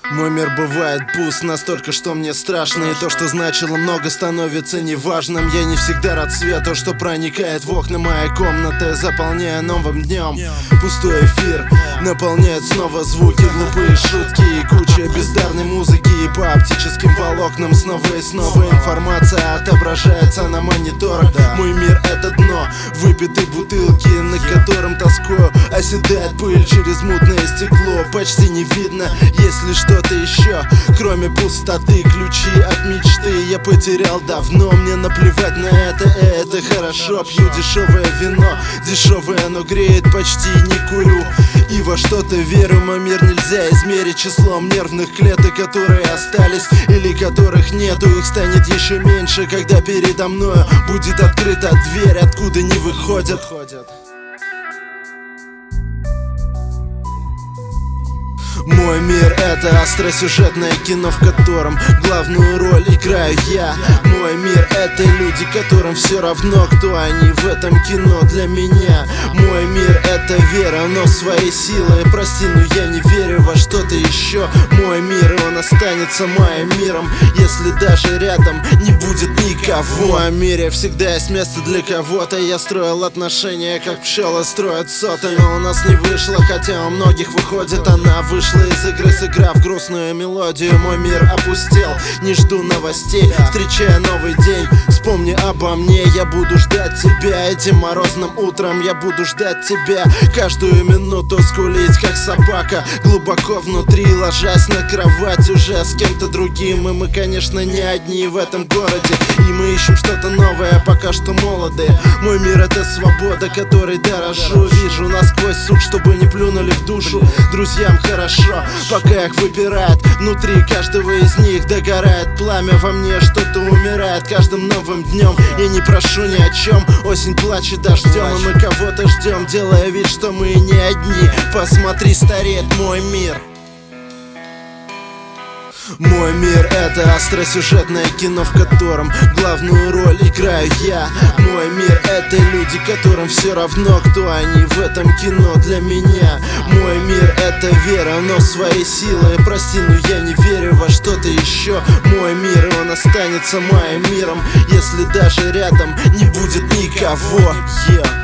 Мой мир бывает пуст настолько, что мне страшно. И то, что значило много, становится неважным. Я не всегда рад свету, что проникает в окна моей комнаты, заполняя новым днем. Пустой эфир наполняет снова звуки, глупые шутки и куча бездарной музыки. И по оптическим волокнам снова и снова информация отображается на мониторах. Мой мир — это дно выпитой бутылки, на котором тоскою оседает пыль через мутное стекло. Почти не видно, если что-то еще, кроме пустоты. Ключи от мечты я потерял давно. Мне наплевать на это хорошо. Пью дешевое вино, дешевое, оно греет, почти не курю. И во что-то верю, мой мир нельзя измерить числом нервных клеток, которые остались или которых нету. Их станет еще меньше, когда передо мною будет открыта дверь, откуда не выходят. Мой мир — это остросюжетное кино, в котором главную роль играю я. Мой мир — это люди, которым все равно, кто они в этом кино для меня. Мой мир — это вера, но в свои силы. Прости, но я не верю во что-то еще. Мой мир, и он останется моим миром, если даже рядом не будет никого. В моем мире всегда есть место для кого-то. Я строил отношения, как пчелы строят соты, но у нас не вышло, хотя у многих выходит. Она вышла из игры, сыграв грустную мелодию. Мой мир опустел, не жду новостей, встречая новый день. Вспомни обо мне, я буду ждать тебя этим морозным утром. Я буду ждать тебя каждую минуту, скулить как собака глубоко внутри, ложась на кровать уже с кем-то другим. И мы, конечно, не одни в этом городе, и мы ищем что-то новое, пока что молодые. Мой мир — это свобода, которой дорожу. Вижу насквозь суд, чтобы не плюнули в душу. Друзьям хорошо, пока их выпирает. Внутри каждого из них догорает пламя. Во мне что-то умирает каждым новым днем. Я не прошу ни о чем, осень плачет дождем, и мы кого-то ждем, делая вид, что мы не одни. Посмотри, стареет мой мир. Мой мир — это остросюжетное кино, в котором главную роль играю я. Мой мир — это люди, которым все равно, кто они в этом кино для меня. Мой мир — это вера, но в свои силы. Прости, но я не верю во что-то еще. Мой мир, и он останется моим миром, если даже рядом не будет никого.